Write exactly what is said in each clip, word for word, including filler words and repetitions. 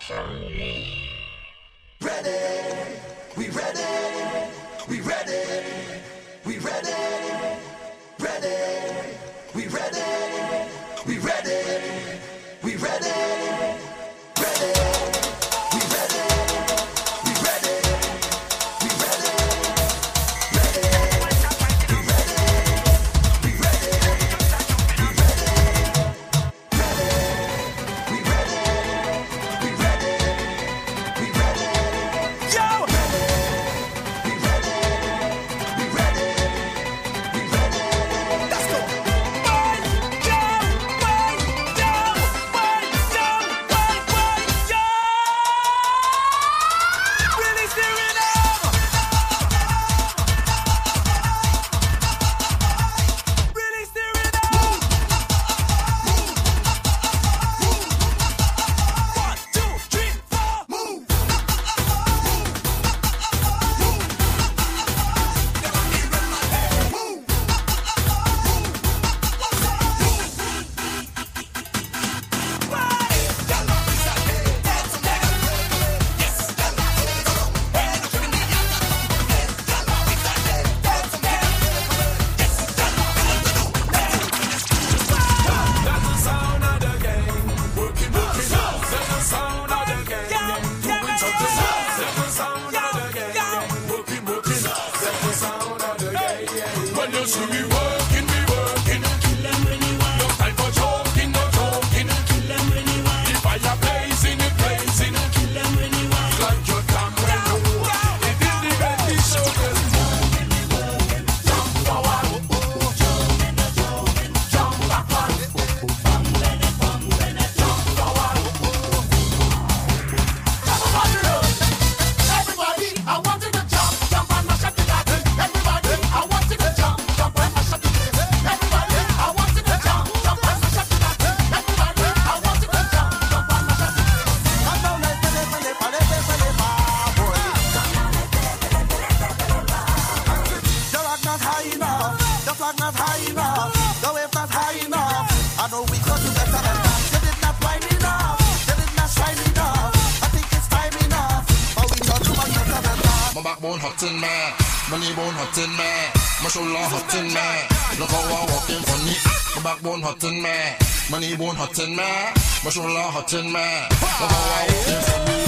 from me. Ready, we ready, we ready, we ready, ready, we ready, we ready, we ready, ready. Money bone hot in me, mashallah hot in me. Look how I walking from me.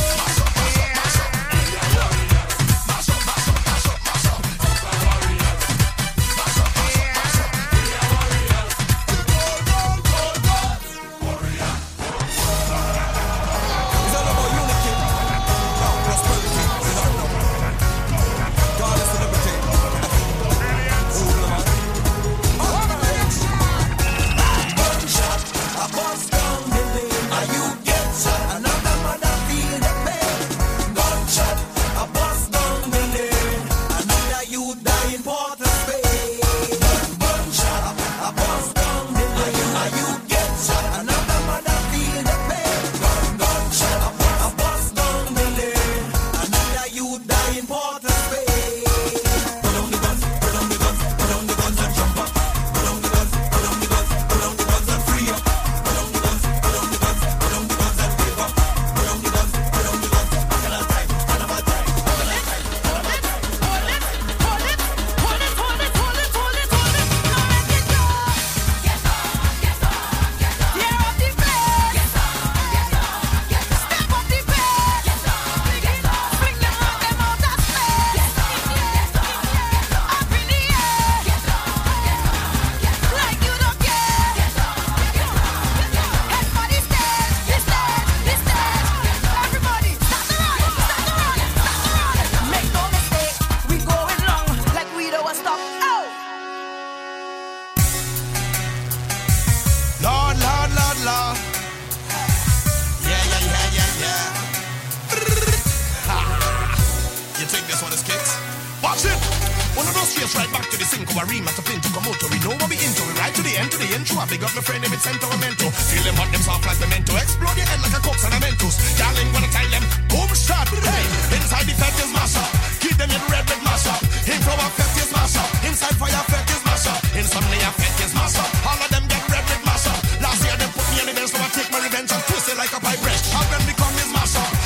Big up my friend, him it's sentimental. Feel them hot, them soft like memento. Explode your head like a coke and a mentos. Darling, wanna tell them, boom shot. Hey, inside the fat is mash up. Keep them in red, red mash up. In flower fat is mash up. Inside fire fat is mash up. Insomnia fat is mash up. All of them get red, red mash up. Last year they put me on the bench, so I take my revenge and twist it like a pipe breast. All them become is mash up.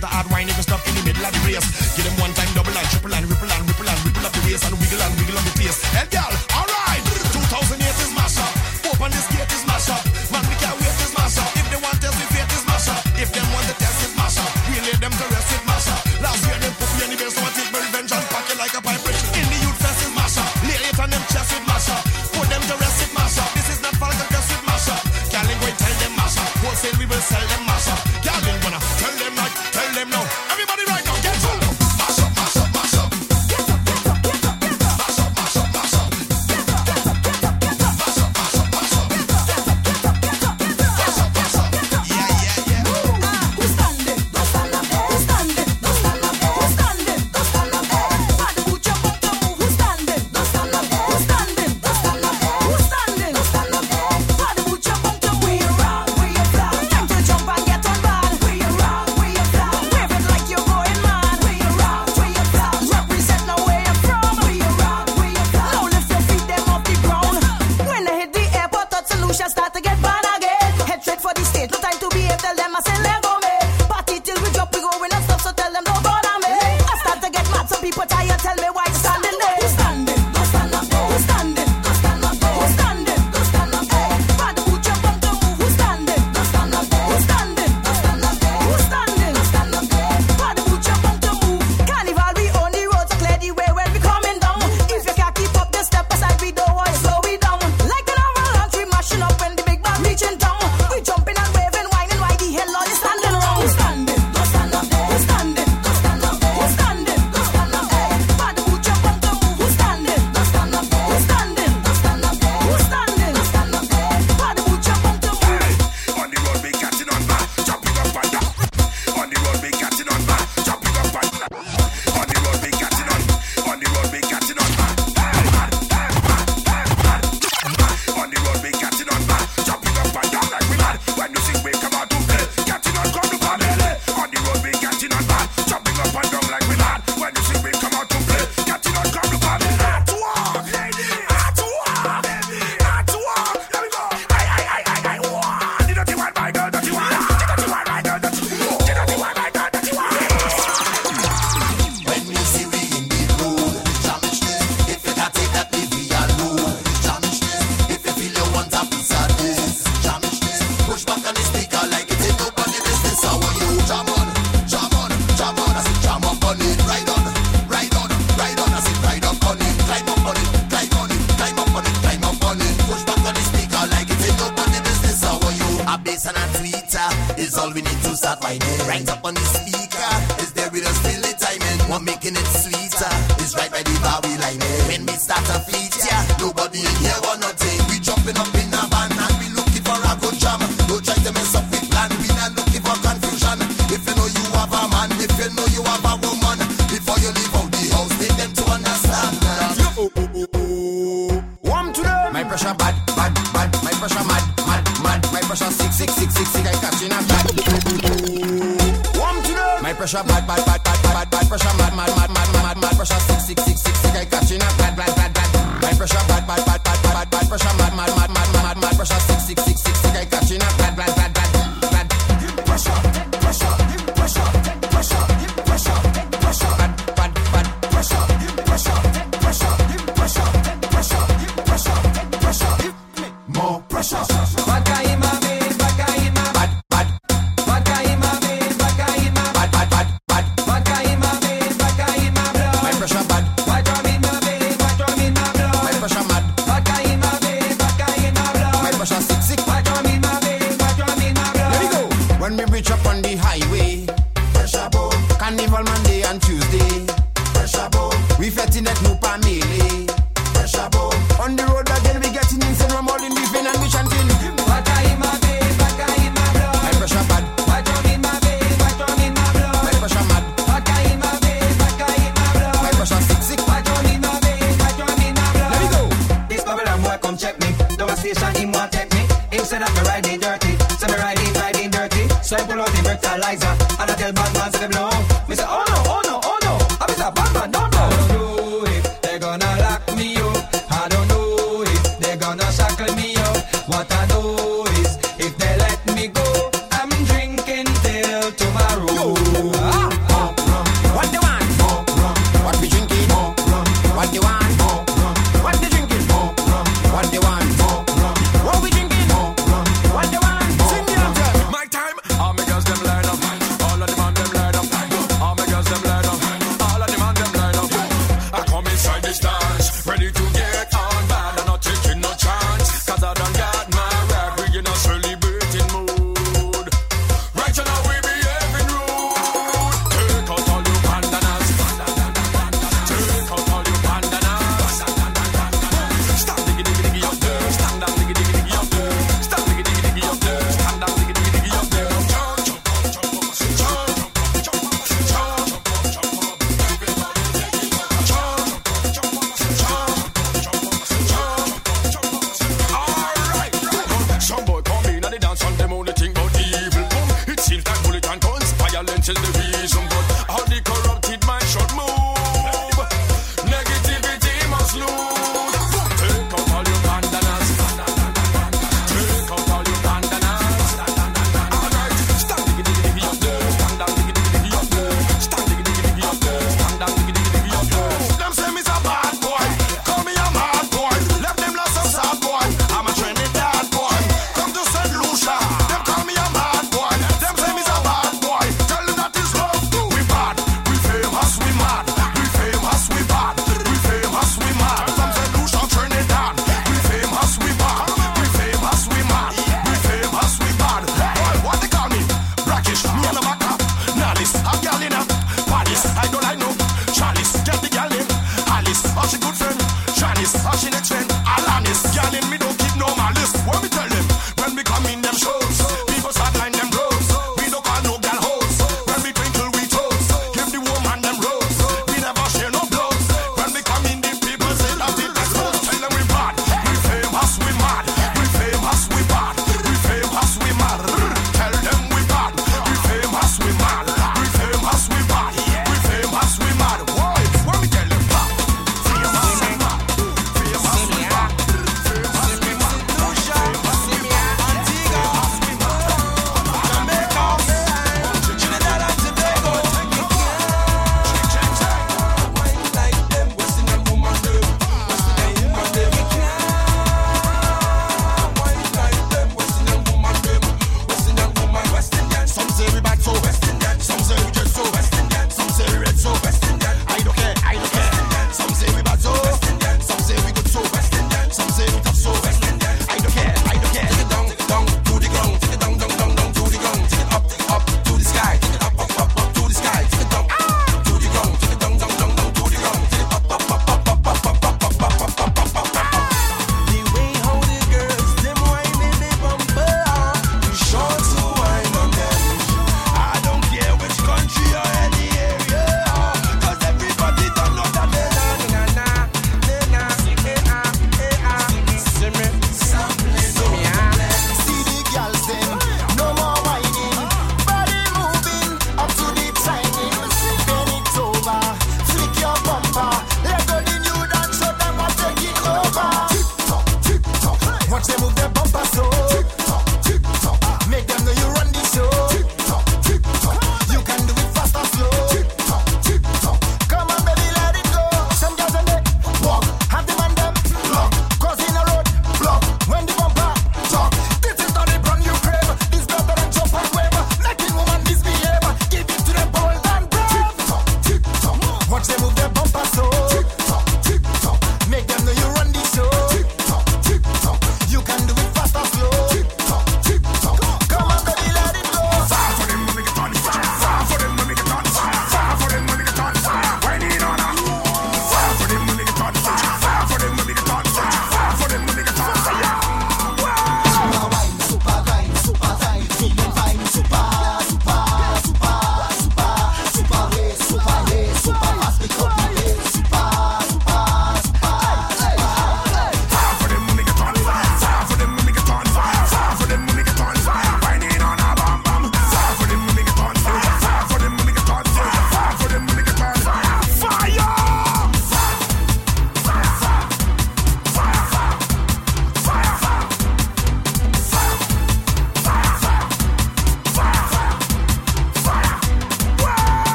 get a hard wine if you stop in the middle of the race. Give them one time double and triple and ripple and ripple and ripple up the waist and wiggle and wiggle on the face. Hey girl, alright, two thousand eight is mash up. Open this gate is mash up. Man, we can't wait is mash up. If they want test, we fate is mash up. If them want the test is mash up. We lay them to rest with mash up. Last year them put me in the base, so I take my revenge and pack it like a pipe bridge. In the youth fest is mash up. Lay it on them chest with mash up. Put them to rest with mash up. This is not Falcon Crest with mash up. Girl, ain't going tell them mash up. Wholesale we will sell them mash up. Girl, ain't gonna tell them right, tell them no. Everybody right now, get up. Mash up, mash up, mash up. Get up, get up, get up, get up. Mash up, mash up, mash up. Get up, get up, get up, get up. Mash up, mash up, mash up. Get up, get up, get up, get up. Mash up, mash up. Yeah, yeah, yeah. Who's standing? Don't stand up. Who's standing? Don't stand up. Who's standing? Don't stand up. Bad boot your butt to move. Who's standing? Don't stand up. Who's standing? Don't stand up. Who's standing? Don't stand up. Bad boot your butt to move. Round, we a fly. Time to jump and get on bad. We a round, we a fly. Wave it like you're going mad. We a round, we a fly. Represent now where you're from. We a round, we a fly. Now lift your feet them off the ground. When they hit the airport, thought solution start to get bad again. Head straight for the stage. No time to behave. Tell them I say let go me. Party till we drop, we going and stuff. So tell them don't bother me. I start to get mad. Some people tired. Tell me why you standing there. Who's standing? Don't stand up. Who's standing? Don't stand up. Who's standing? Don't stand up. Bad boot your bum to move. Who's standing? Don't stand up. Who's standing? Don't stand up. Who's standing? Don't stand up. Bad boot your bum to move. Carnival we on the road to clear the way when we coming down. If you can't keep up, then step aside. We don't want to slow we down. Like an avalanche, we mashing up when the big band reaching down. We jumping and waving, whining. Why the hell are you standing around? Who's standing? Don't stand up. Who's standing? Don't stand up. Who's standing? Don't stand up. Bad boot your bum to move. Who's standing? Don't stand up. Who's standing? Don't stand up. Who's standing? Don't stand up. Bad boot your bum to move. On the road we catching on back, jumping up and down. On the road we catching on back, jumping up and down. On the road we catching on, on the road we catching on back. On the road we catching on back, jumping up and down like we mad. When you sing we come out to play, catching on come to family. On the road we catching on back, jumping up and down like we mad. When you sing we come out to play, catching on come to family. Hard to walk, lady, hard to walk, hard to walk. Let me go. I, I, I, I, I, walk. The dirty one, my girl, dirty one. The dirty one, my girl, dirty one. The dirty one, my girl, dirty one. When we see we in the road, jamishness. If you can't take that, leave me alone. Jamishness. If you feel you want a piece of this, jamishness. Push back on the speaker like it ain't nobody business. How are you? Jam on, jam on, jam on. I said jam up on it, ride on, ride on, ride on. I said ride up on it, climb up on it, climb on it, climb up on it, climb up on it. Push back on the speaker like it ain't nobody business. How are you? A bass and a tweeter is all we need to start whining. Right up on the speaker is there with us feel the timing. One making it sweeter is right by the bar we lining. When we start a fleet, yeah, nobody in here want nothing. We jumping up in a van and we looking for a good jam. Don't try to mess up with plan. We not looking for confusion. If you know you have a man, if you know you have a woman, before you leave out the house, make them to understand. Oh, oh, oh, oh. Warm to them. My pressure bad, bad, bad. My pressure mad, mad, mad. My pressure sick, sick, sick, sick, sick. I catching a bad. Warm to them. My pressure bad, bad, bad, bad, bad, bad. Pressure mad, mad, mad, mad, mad, mad. Pressure sick, sick, sick, sick, sick. I catching a bad, bad, bad, bad. My pressure bad, bad, bad, bad, bad, bad. Pressure mad, mad, mad, mad, mad, mad. Pressure sick, sick, sick, sick, sick. I catching a bad, bad, bad, bad, bad. Give pressure, take pressure, give pressure, take pressure, give pressure, take pressure. Bad, bad, bad. Pressure, give pressure, take pressure, give pressure, take pressure, give pressure, take pressure. Give me more pressure. Bad, bad. Bad guy in my vein, bad guy in my Bad, bad, bad, bad. bad guy in my vein, bad guy in my blood. My pressure bad. Bad drum in my vein, bad drum in my blood. My pressure mad. Bad guy in my vein, bad guy in my blood. My pressure sick, sick. Bad drum in my vein, bad drum in my blood. Let me go. When we reach up on the highway, Pressure boom, Carnival Monday and Tuesday. pressure boom, We fetting at Nupa Melee. pressure boom, On the road again, we getting insane. We're more in beefing and we chanting. Bad guy in my vein, bad guy in my blood. My pressure bad. Bad drum in my vein, bad drum in my blood. My pressure mad. Bad guy in my vein, bad guy in my blood. My pressure sick, sick. Bad drum in my vein, bad drum in my blood. Let me go. This Babylon boy come check me. Don't a station him want take me. Him said that me riding dirty. So me riding, riding dirty. So I pull out the fertilizer and I tell bad man say them no. Me say oh no, oh no, oh no. I be say bad man don't know. I don't know if they gonna lock me up. I don't know if they gonna shackle me up. What I know is if they let me go, I'm drinking till tomorrow. Yo, What they want? What we drinking? What they want? What they drinking? What they want? What we drinking? What they want? Sing the anthem. My time, all my girls them line up. All of them on them line up. All my girls them line up. All of them on them line up. I come inside this dance, ready to get on bad. I'm not taking no chance, cause I done got my rag. We in a celebrating mood. Right now we behaving rude. Take out all your bandanas. Take out all your bandanas. Stand diggy diggy diggy up there. Stand down diggy diggy diggy up there. Stand diggy diggy diggy up there. Stand down diggy diggy diggy up there. Jump, jump, jump, jump, jump, jump, jump, jump, jump, alright. Some boy come in and they dance and them only think about evil. Boom. It seems that bullet and guns, violence is the reason, but how the corrupted mind should move. Negativity must lose. Take out all your bandanas. Take out all your bandanas. Alright. Stand diggy diggy diggy up there. Stand down diggy diggy diggy up there. Stand diggy diggy diggy up there. Stand down diggy diggy diggy up there. Them say me's a bad boy. Call me a mad boy. Left them lost some sad boy. I'm a Trinidad boy. Come to Saint Lucia. Them call me a mad boy. Them say me's a bad boy. Tell them that is love. We bad. We famous. We mad. We famous. We bad. We famous. We mad. Some say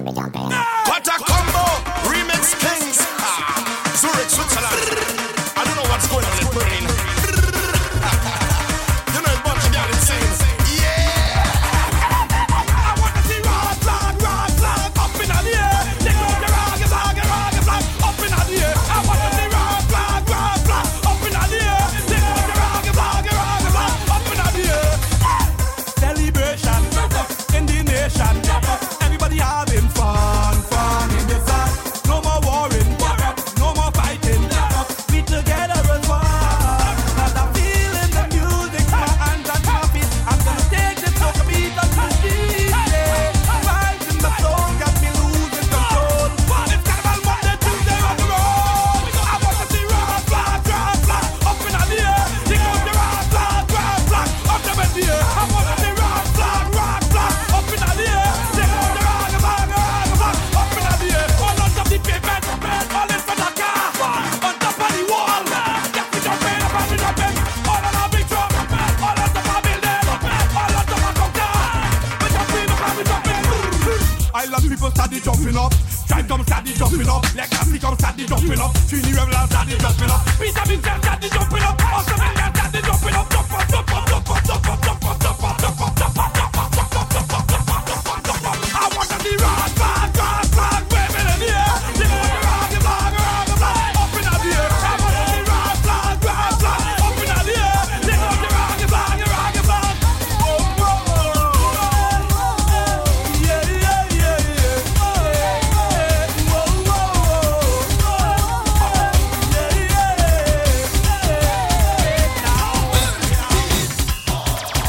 be jumping. What a combo! Remix Kings! Ah, Zurich, Switzerland. I don't know what's going on in brain. You know, a bunch of y'all insane. Yeah! I want to see rock, flag, rock, flag up in the air. Take out the rock, flag, rock, flag up in the air. I want to see rock, flag, rock, flag up in the air. Take out the rock, flag, rock, flag up in the air. Celebration in the nation. Everybody having fun, fun in the sun. No more warring, no more fighting. We together as one. Cause I'm feeling the music, my hands and my feet. I'm gonna take this soca beat up to the street. Vibes in the soul got me losing control. It's Carnival Monday, Tuesday on the road. I want to see rock, flag, rock, flag up in the air. Take out the rock, flag, rock, flag up in the air. I want to see rock, flag, rock, flag up in the air. Take out the rock, flag, rock, flag up in the air. All on top of the pavement, all in front of the car, on top of the wall. Get me jumping, up and me jumping. All on a big drum, all on top of a building, all on top of a counter. Me jumping, up and me jumping. I love people steady jumping up. Drive come steady jumping up. Legacy come steady jumping up. Trini Rebel steady jumping up. Peter Vincent steady jumping up. Awesome Indian steady jumping up. Jump up, jump up, jump up, jump up, jump up, jump up, jump up, jump up, jump up, jump up, jump up, jump up, jump up, jump up. I want to see rock, flag, rock, flag waving in the air. Take out the rock, flag, rock, flag up in the air. I want to see rock, flag, rock, flag up in the air. Take out the rock, flag, rock, flag. Oh, oh, oh, yeah, yeah, yeah, yeah. Oh, oh, oh, yeah, yeah.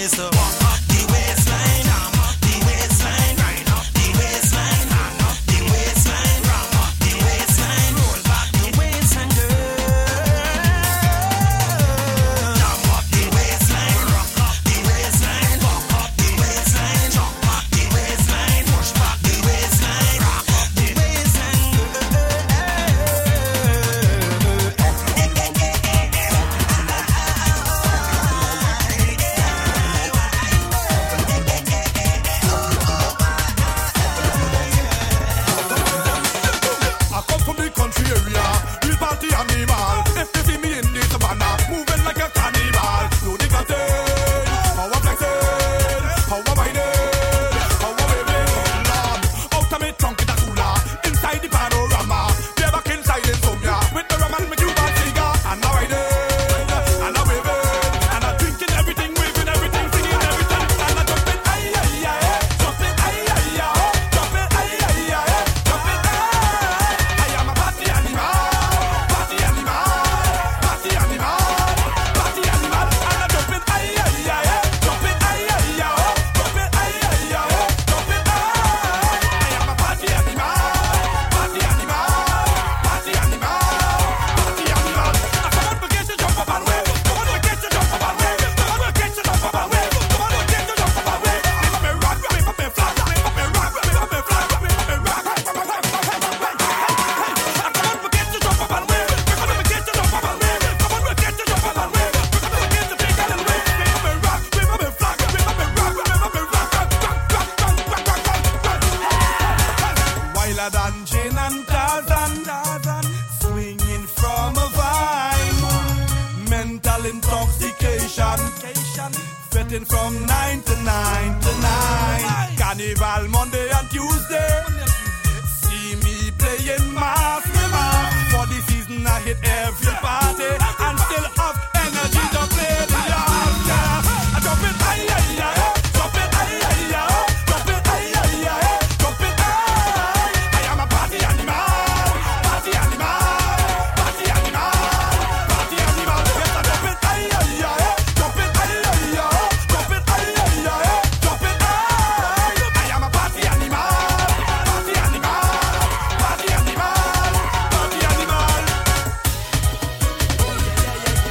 way, so the waistline, the waistline, the waistline, the waistline, the waistline, roll back the waistline, jump up the waistline, rock up the waistline, walk up the waistline, jump up the waistline, push back the waistline, rock up the waistline. I come from the country area, real party animal. If you see me in the savannah, moving like a carnival. No nicotine, how I'm flexing, how I'm whining, how I'm waving, Lord. Out of me trunk in a cooler, inside the panorama. Way back inside insomnia, with the rum and my Cuban cigar. And I'm whining, and I'm waving, and I'm drinking everything, waving everything, singing everything. And I'm jumping, ay, ay, ay, jumping, ay, ay, ay, jumping, ay, ay, ay, jumping, ay. I am a party animal, party animal, party animal, party animal. And I'm jumping, ay, ay, ay, jumping, ay, ay, ay, jumping, ay, ay, ay, jumping, ay. I am a party animal, party animal, party animal, party animal. I come on, forget to jump up and wave. Come on, forget to jump up and wave. Come on, forget to jump up and wave. Come on, forget to jump up and wave. Make up me rock, make up me flag, make up me rock, make up me flag, make up me rock. I come on, forget to jump up and wave. Come on, forget to jump up and wave. Come on, forget to jump up and wave. Come on, forget to take and wave. Make up me rock, make up me flag, make up me rock, make up me rock. Rock, rock, rock, rock, rock, rock, rock. Wilder than Jane and Tarzan, Tarzan, swinging from a vine. Mental intoxication, fitting from nine to nine to nine. Carnival Monday and Tuesday. See me playing mask, mask. For the season I hit every party and still have energy to play the yard. Yeah. I drop it, ay, ay, ay, drop it, ay, ay, ay, drop it, ay, ay, ay, drop it, ay. I am a party animal, party animal, party animal, party animal. Yes, I drop it, ay, ay, ay, drop it, ay, ay, ay, drop it, ay, ay, ay, drop it, ay. I am a party animal, party animal, party animal, party animal.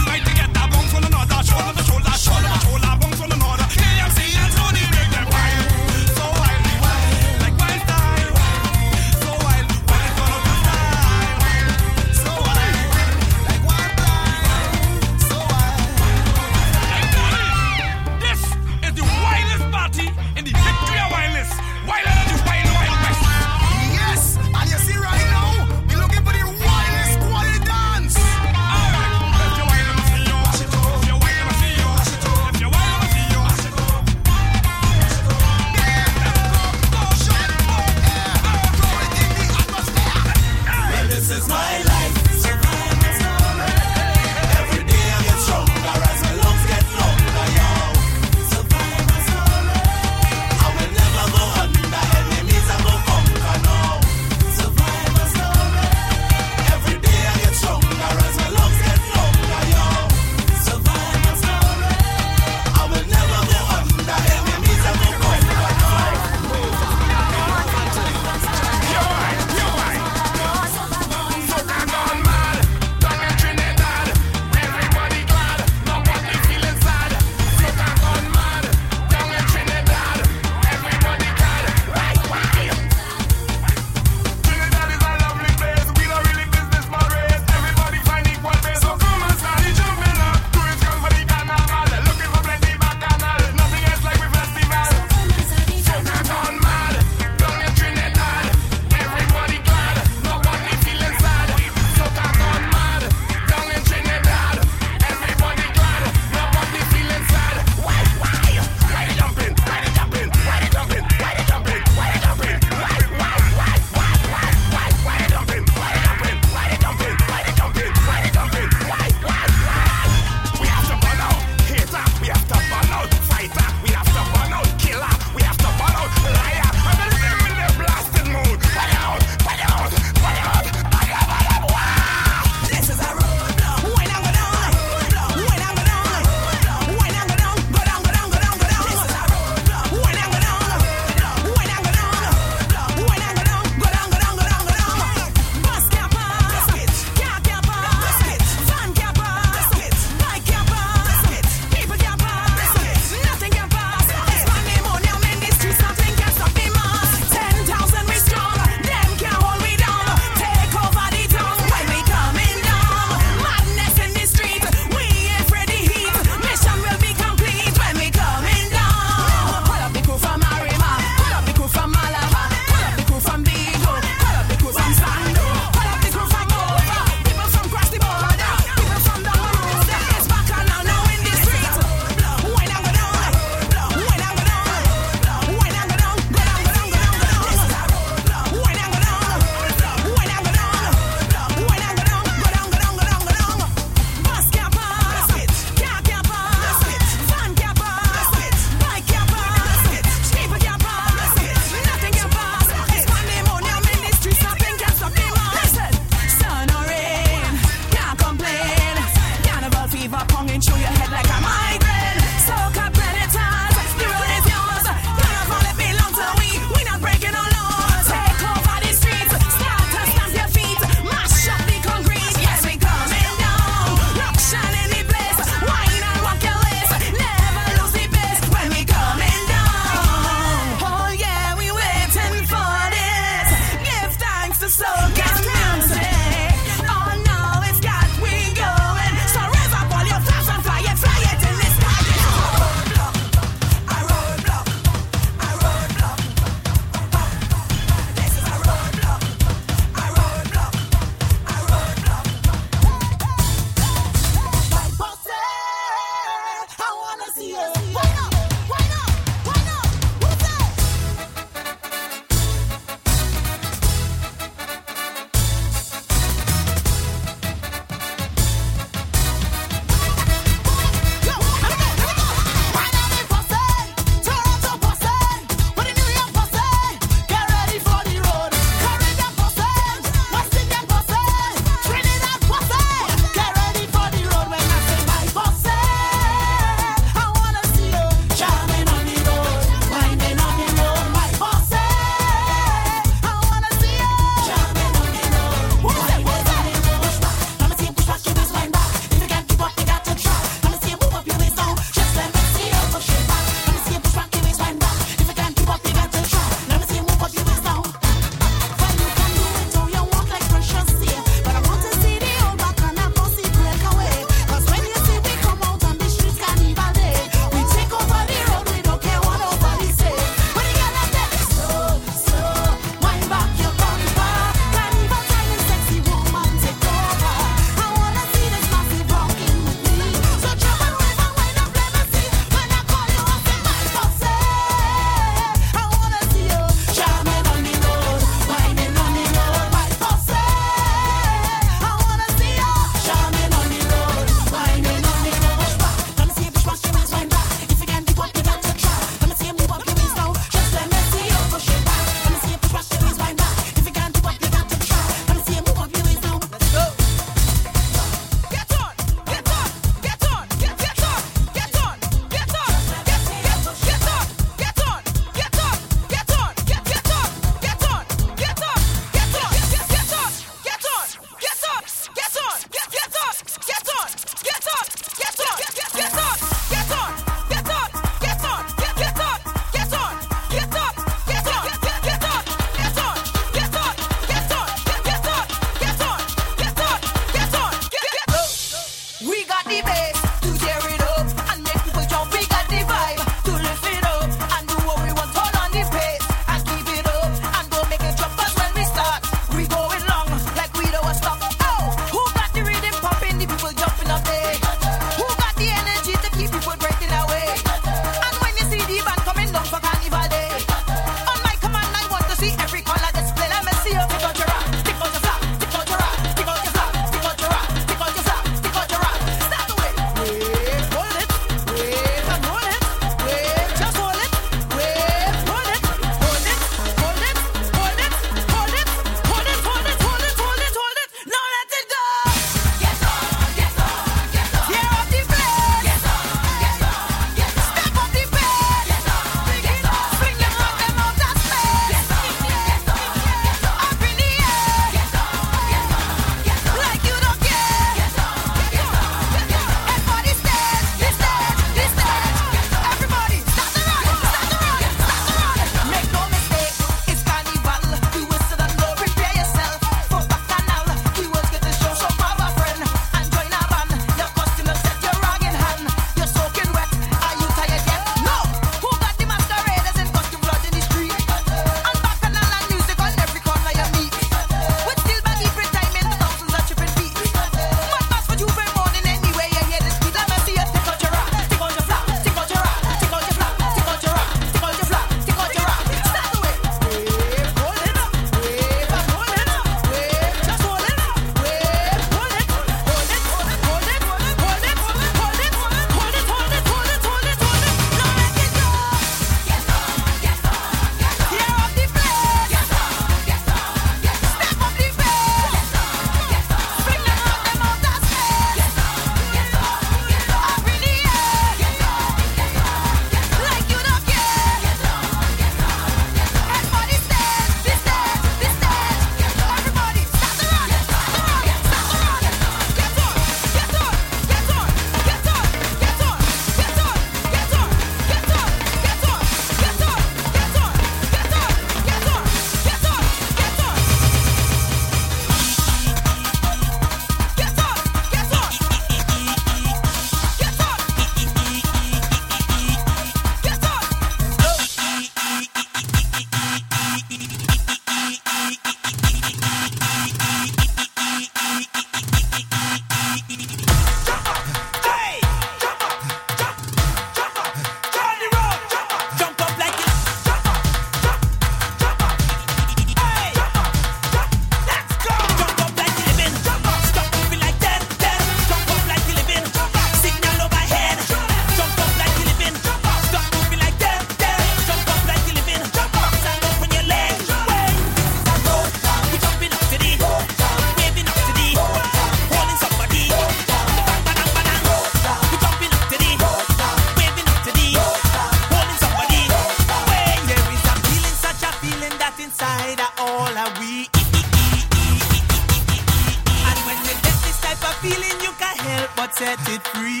feeling you can help but set it free.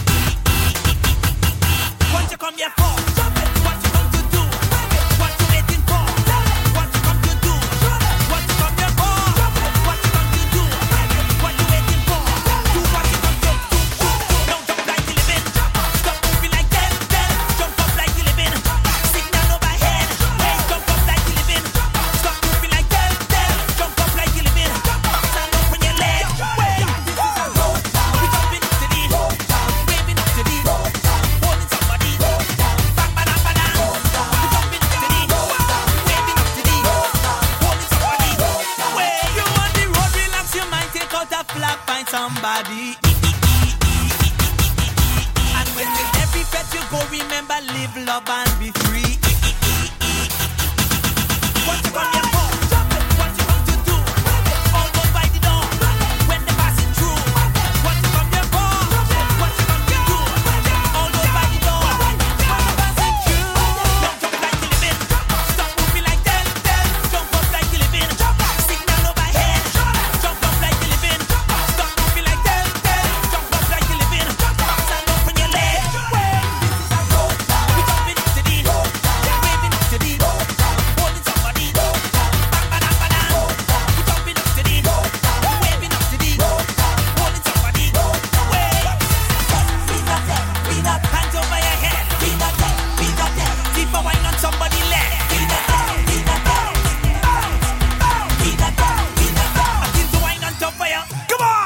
What you come here for? What you come to do? What you waiting for? What you come to do? What you come here for? What you come to do? What you waiting for? Do what you come to do. Don't jump like you living. Stop moving like them. Jump up like you living. Signal overhead. Jump up like you living. Stop moving like them. Jump up like you living. Stand up on your legs. This is a road. We jumping up to the waving up to the holding somebody. Bang, bang, bang, bang. We jumping up to the waving up to the holding somebody. Where you on the road, relax your mind, take out a flap, find somebody. And when with every pet you go, remember live, love and be free. What you come here for? What you come to do? All goes by the door when they're passing through. What you come here for? What you come to do? All goes by the door when they're passing through. Don't jump like you living. Stop moving like them. Jump up like you living. Signal overhead. Jump up like you living. Stop moving like them. Jump up like you living. Stand up on your legs. This is a road. We jumping up to the waving up to the holding somebody. Bang, bang, bang, bang. We jumping up to the waving up to the holding somebody. Wait. We not hands over your head. We not dead. We not dead. Keep a wine on somebody leg. We not dead. We not dead. We not dead. We not dead. I keep the wine on top of you. Come on.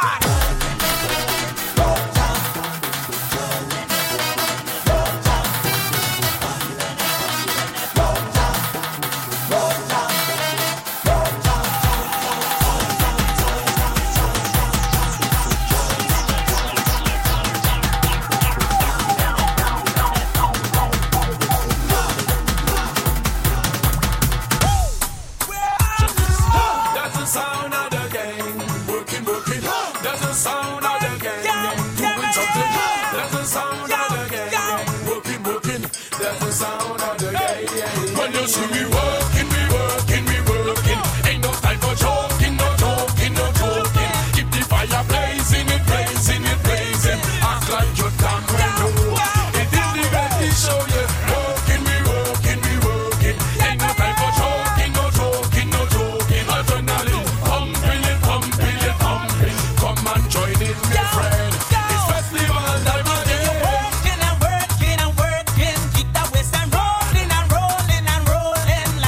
That's the sound of the gang. Working, working. That's the sound of the gang. Doing something. That's the sound of the gang. Working, working. That's the sound of the gang. When you see me working, we working, we working. Ain't no time for joking, no joking, no joking. Keep the fire blazing, it blazing, it blazing. Act like you're damn well know. It is the ready show, yeah. Working, we working, we working. Ain't no time for joking, no joking, no joking. Adrenaline, pumping it, pumping it, pumping. Come and join in, my friend. It's festival time again. Working and working and working. Keep that waist and rolling and rolling and rolling.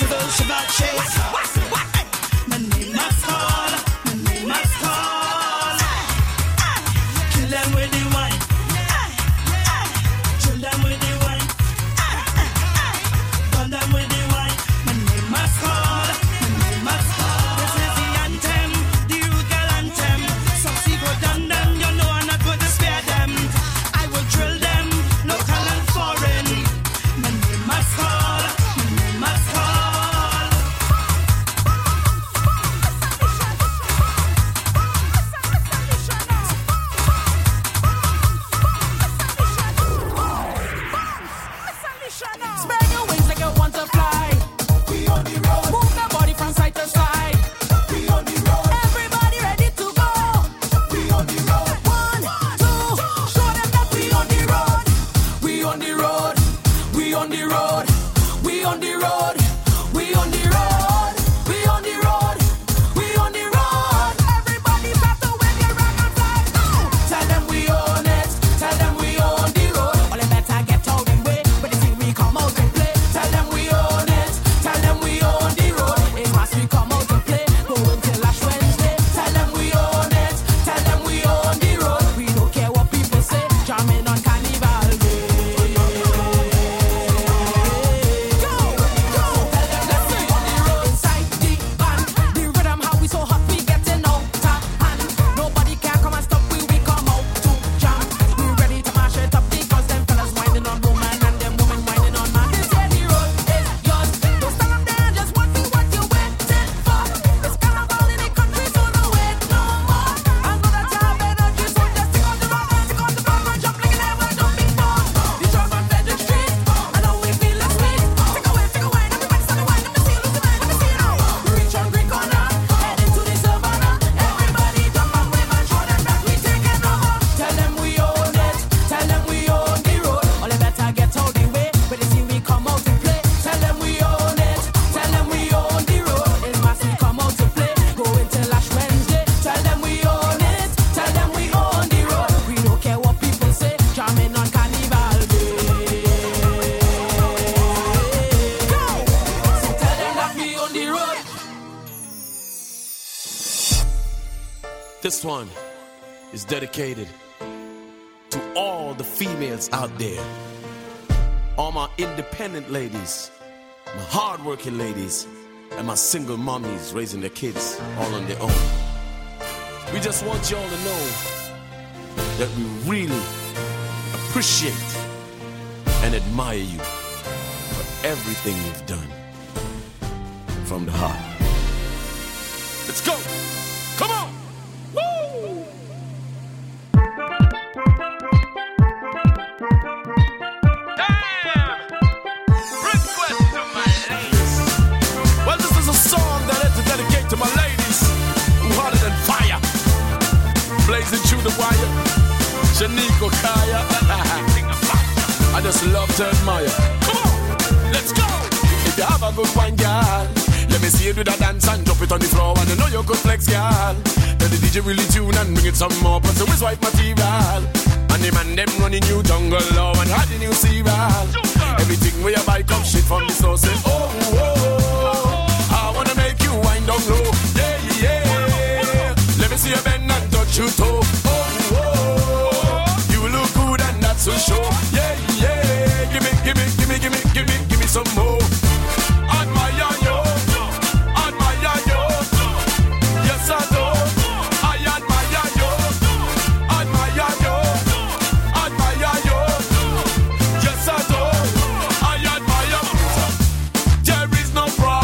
shiver, shiver, chase. My name must call, my name must call. Kill them with the wine, chill them with the wine, burn them with the wine. My name must call, my name must call. This is the anthem, the youth girl anthem. Some see go down them, you know I'm not going to spare them. I will drill them, local and foreign. My name must call, my name must call. Spread your wings like you want to fly. We on the road. Move your body from side to side. We on the road. Everybody ready to go. We on the road. One, two, show them that we on the road. We on the road. We on the road. We on the road. We on the road. We on the road. We on the road. Everybody start to wave your rag and flag. Tell them we own it. Tell them we own the road. All they better get out and way. But they think we come out and play. Tell them we own it. Tell them we own the road. It must we come out and play. Go until Ash Wednesday. Tell them we own it. Tell them we own the road. We don't care what people say. Jamming on Carnival Day. Go, go. Tell them that we on the road. Inside the band. The rhythm how we so hot we getting out of hand. Nobody can come and stop we. We come out to jam. We ready to mash it up because them fellas whining on woman and them women whining on man. This here the road is yours. Don't stand up there and just want to what you waiting for. It's carnival in the country, so no wait no more. I know that you have energy, so just stick on the road, stick on the block and jump like you never done before. The drums on Frederick Street, I know we feel the sweet. Take away, take away, everybody start to wine. Let me see you lose the mind, let me see you now. We reach on Green Corner, head into the savannah. Everybody jump and wave and show them that we taking over. Tell them we own it, tell them we own the road. All they better get out the way, when they see we come out to play. Tell them we own it, tell them we own the road. It must we come out to play, go until Ash Wednesday. Tell them we own it, tell them we own the road. We don't care what people say, jamming on Carnival Day. Go! So tell them that we on the road. This one is dedicated to all the females out there, all my independent ladies, my hardworking ladies, and my single mommies raising their kids all on their own. We just want y'all to know that we really appreciate and admire you for everything you've done from the heart. Let's go! Come on! Woo! Well, this is a song that I had to dedicate to my ladies who hotter than fire, blazing through the wire. Shaniqua Kaya, I just love to admire. Come on, let's go. If you have a good wine, girl, let me see you do that dance and drop it on the floor. And I know you good flex, girl. Let the D J really tune and bring it some more. Plus the white material. And the man them running new jungle law and had the new serial. Everything where you buy come shit from the source. Say, oh, oh, oh, I wanna make you wind down low. Yeah, yeah. Let me see you bend and touch your toe. Oh, oh, you look good and that's so sure. Yeah, yeah. Give me, give me, give me, give me, give me, give me some more. Admire you, admire you. Yes, I do. I admire you, admire you, admire you. Yes, I do. I admire you. There is no problem.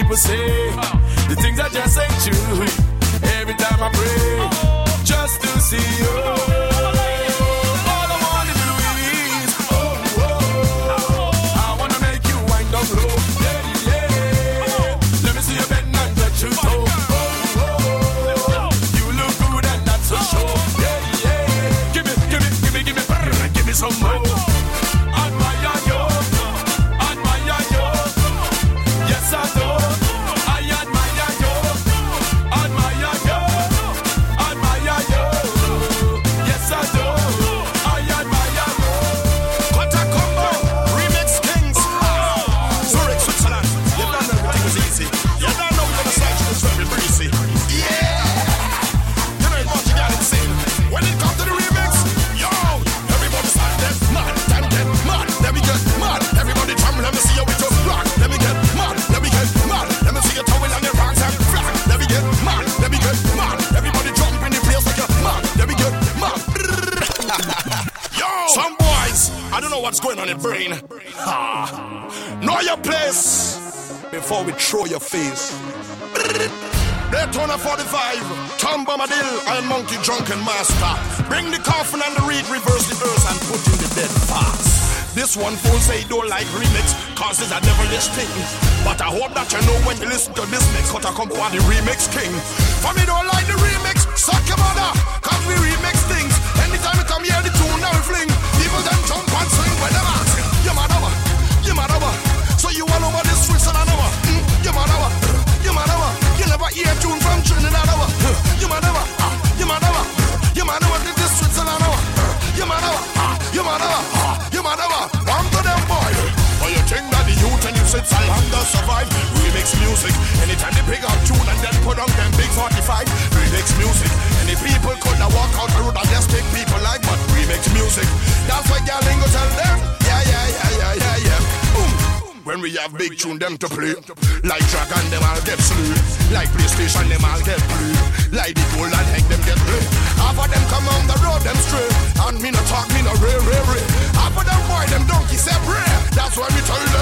people say the things I just ain't true. Every time I pray, just to see you. All I wanna do is, oh, oh, I wanna make you wind up low. Yeah, yeah. Let me see you bend and touch your toe. Oh, oh, you look good and that's for sure. Yeah, yeah. Give me, give me, give me, give me, give me some more. Admire you, admire you. Yes, I do. I admire you, admire you, admire you. Yes, I do. I admire you. Quanta Combo, Remix Kings. Zurich, Switzerland. You don't know everything was easy. You don't know we're gonna slide you this very breezy. Yeah. You know it's much you got it seen. When it comes to the remix, yo, everybody start get mad, time get mad. Let me get mad. Everybody drum, let me see how we just rock. Let me get mad, let me get mad. Let me see you towing on the rocks and flag. Let me get mad, let me get mad. Everybody jump in the place like you're mad. Let me get mad. Yo, some boys, I don't know what's going on in brain. Ah. Know your place before we throw your face. Daytona forty-five, Tom Bombadil and Monkey Drunken Master. Bring the coffin and the reed, reverse the earth and put in the dead fast. This one fool say he don't like remix, cause it's a devilish thing. But I hope that you know when you listen to this mix, cut a come for the remix king. For me don't like the remix, suck your mother, cause we remix things. Anytime you come here, the tune now we fling. People then jump and swing when them asking. You mad over, you mad over. So you all over this Switzerland over. Mm, you mad over, you mad over. You never hear a tune from Trinidad over. You mad over, ah, you mad over. You mad over this Switzerland over. You mad over, ah, you mad over, ah, you mad over. One to them boy. But you think that the youth and you Switzerland does survive? Remix music. Anytime they pick up tune and then put on them big forty-five. Remix music. And the people could have walk out the road and just take people like, but remix music. That's why Galingo tell them. Yeah, yeah, yeah, yeah, yeah, yeah. Boom. When we have big tune them to play. Like Dragon them all get slew. Like PlayStation them all get blue. Like the gold and egg them get play. Half of them come on the road them straight. And me no talk, me no ray, ray, ray. Half of them boy them donkeys say pray. That's why we tell them.